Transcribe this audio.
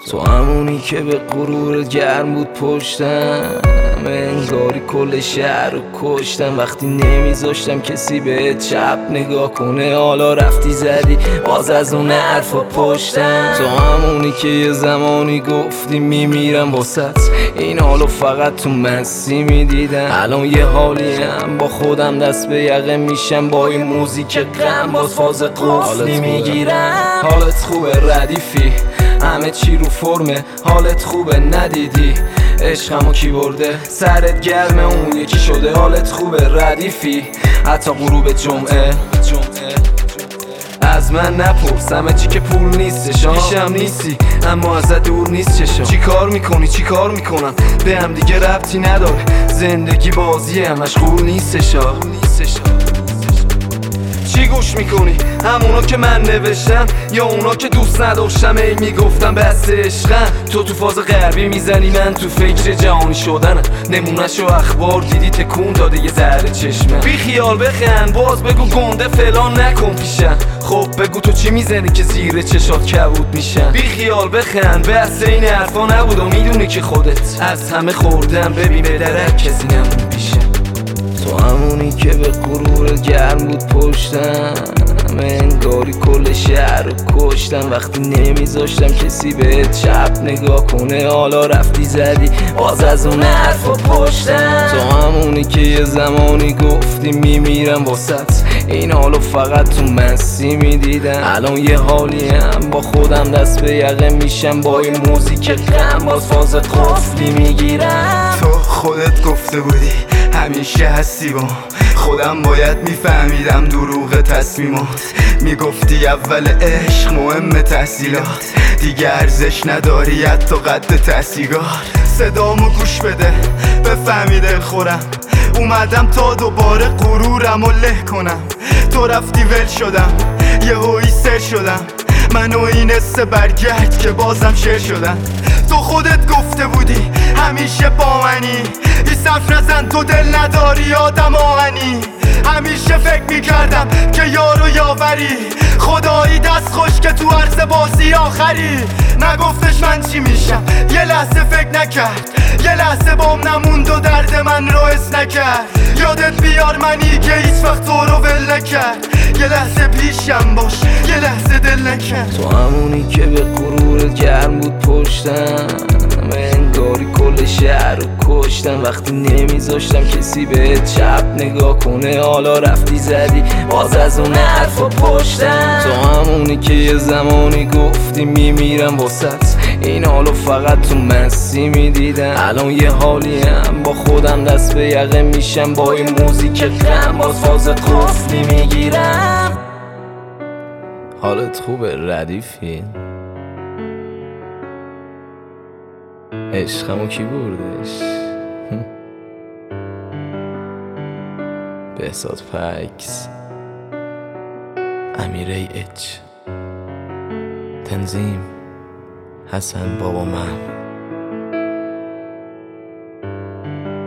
تو همونی که به غرورت گرم بود پشتم، انگاری کل شهر رو کشتم. وقتی نمیذاشتم کسی بهت چپ نگاه کنه، حالا رفتی زدی باز از اون حرفا پشتم. تو همونی که یه زمانی گفتی میمیرم واسط، این حالو فقط تو مستی میدیدم. الان یه حالی هم با خودم دست به یقه میشم، با این موزیک غم باز فاز قفلی میگیرم. حالت خوبه ردیفی، همه چی رو فرمه، حالت خوبه ندیدی عشقمو کی برده، سرت گرمه اون یکی شده. حالت خوبه ردیفی، حتی غروب جمعه از من نپرس همه چی که پول نیستش. پیشم نیستی اما ازت دور نیست چشم. چی کار میکنی چی کار میکنم به هم دیگه ربطی نداره، زندگی بازیه مشغول نیستش. چی گوش میکنی؟ همونا که من نوشتم یا اونا که دوست نداشتم ای میگفتم بس عشقم؟ تو فاز غربی میزنی، من تو فکر جهانی شدنم. نمونهشو اخبار دیدی تکون داده یه ذره چشمم. بی خیال بخند باز بگو گنده فلان نکن پیشم. خب بگو تو چی میزنی که زیر چشات کبود میشن؟ بی خیال بخند بس این حرفا نبود و میدونی که خودت از همه خوردم. ببین به درک کسی نمون پیشم. تو همونی که به غرورت گرم بود پشتم، انگاری کل شهر رو کشتم. وقتی نمیذاشتم کسی بهت چپ نگاه کنه، حالا رفتی زدی باز از اون حرفا پشتم. تو همونی که یه زمانی گفتی میمیرم واسط، این حالو فقط تو مستی میدیدم. الان یه حالی هم با خودم دست به یقه میشم، با این موزیک غم باز فاز قفلی میگیرم. تو خودت گفته بودی همیشه هستی با خودم، باید میفهمیدم دروغ تصمیمات. میگفتی اول عشق مهم تحصیلات، دیگه ارزش نداری حتی قد تحصیلات. صدامو گوش بده بفهمی دل خورم، اومدم تا دوباره غرورم و له کنم. تو رفتی ول شدم یه هوی سر شدم، منو این حسه برگرد که بازم شعر شدم. تو خودت گفته بودی همیشه با منی، بی صرف نزن تو دل نداری آدم آهنی. همیشه فکر میکردم که یارو یاوری، خدایی دست خوش که تو عرض بازی آخری. نگفتش من چی میشم یه لحظه فکر نکرد، یه لحظه بام نموند و درد من رو حس نکرد. یادت بیار منی که هیچ وقت تو رو ول نکرد، یه لحظه پیشم باش یه لحظه دل نکرد. تو همونی که به غرورت گرم بود پشتم، انگاری کل شهر رو کشتم. وقتی نمیذاشتم کسی بهت چپ نگاه کنه، حالا رفتی زدی باز از اون حرفا پشتم. تو همونی که یه زمانی گفتی میمیرم واسط، این حالو فقط تو مستی میدیدم. الان یه حالی هم با خودم دست به یقه میشم، با این موزیک غم باز فاز قفلی میگیرم. حالت خوبه ردیفی، عشقمو کی بردش؟ بهزاد فکس، امیر اچ، تنظیم حسن بابا من.